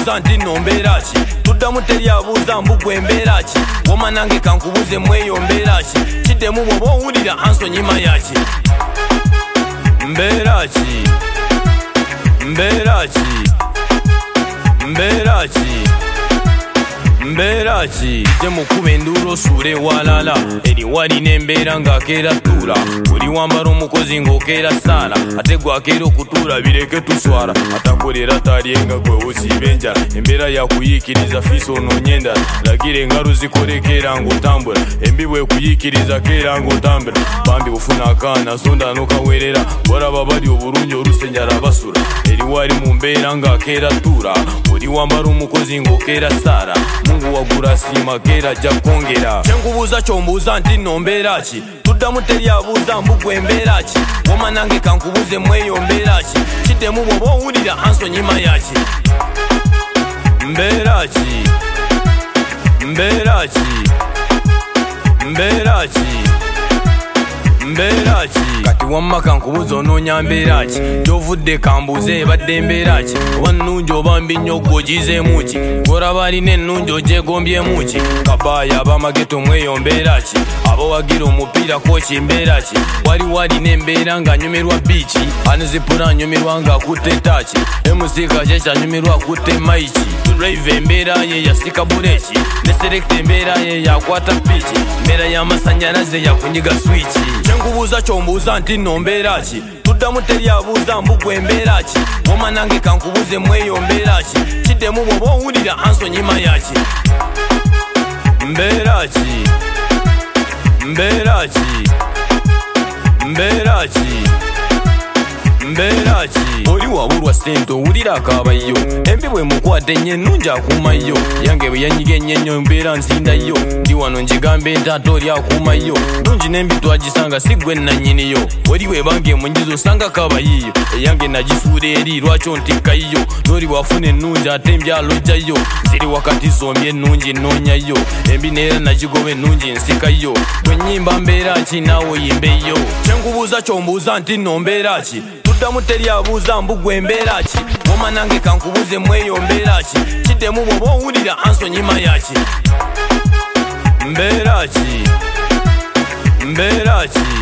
kyankubuuza nti nno mbeera ki tuddamu teri abuuza mbugwe mbeera ki woma nange kankubuuze mweyo mbeera ki kiddemu bw'oba owulira ansonyima yaki mbeera ki mbeera ki mbeera ki mbeera ki temukuba enduula osuule walala eriwali n'embeera ng'akeera tuula buli wambala omukozi ng'okeera saala ate gwakeera okutuula bireke tuswala atakolera talyenga gwe wosiiba enjala embeera yakuyiikiriza fiisa onoonye endala lagira engalo zikolekeera ng'otambula embi bwekuyiikiriza keera ng'otambula bambi ofuna akaana sonda n'okaweerera walaba bali obulungi olusenjala basula eriwali mu mbeera ng'akeera tuula buli wambala omukozi ng'okeera saala mungu wagula siima keera ajja kwongera kyenkubuuza kyombuuza nti nno mbeera ki tuddamu teri abuuza mbugwe mbeera ki woma nange kankubuuze mweyo mbeera ki kiddemu bw'oba owulira ansonyima yaki mbeera ki mbeera ki mbeera ki mbeera ki kati wamma kankubuuza onoonya mbeera ki gy'ovudde kambuuze ebadde mbeera ki oba nnungi oba mbi nnyo gw'ogizeemu ki gw'olaba alina ennungi ogyegombyemu ki kabaaya ab'amageto mweyo mbeera ki abawagira omupiira koki mbeera ki waliwo alina embeera ng'anyumirwa biiki anizipula anyumirwa ng'akutte taaki emusiika kye kyanyumirwa akutte maiki drive embeera ye yasika buleeki ne selekta embeera ye yakwata piiki mbeera y'amasannyalaze yakunyiga swiki kyenkubuuza kyombuuza nti nno mbeera ki tuddamu teri abuuza mbugwe mbeera ki woma nange kankubuuze mweyo mbeera ki kiddemu bw'oba owulira ansonyima yaki mbeera ki mbeera ki mbeera ki mbeera ki oli wabulwa ssente owulira akaabayo embi bwe mukwata ennyo ennungi akuumayo yange bwe yanyiga ennyo ennyo mbeera nsindayo ndi wano ngigambe entaata oli akuumayo nungi n'embi twagisanga si gwe nannyiniyo oli bwebanga emunyiza osanga kaabayiyo eyange nagisuula eri lwaki ontikkayo n'oli bwafuna ennungi ate embyalo ojjayo ziri wakati zombi ennungi ennoonyayo embi neera nagigoba ennungi ensikayo bwe nnyimba mbeera ki naawe oyimbeyo kyenkubuuza kyombuuza nti nno mbeera ki tuddamu teri abuuza mbugwe mbeera ki woma nange kankubuuze mweyo mbeera ki kiddemu bw'oba owulira ansonyima yaki mbeera ki mbeera ki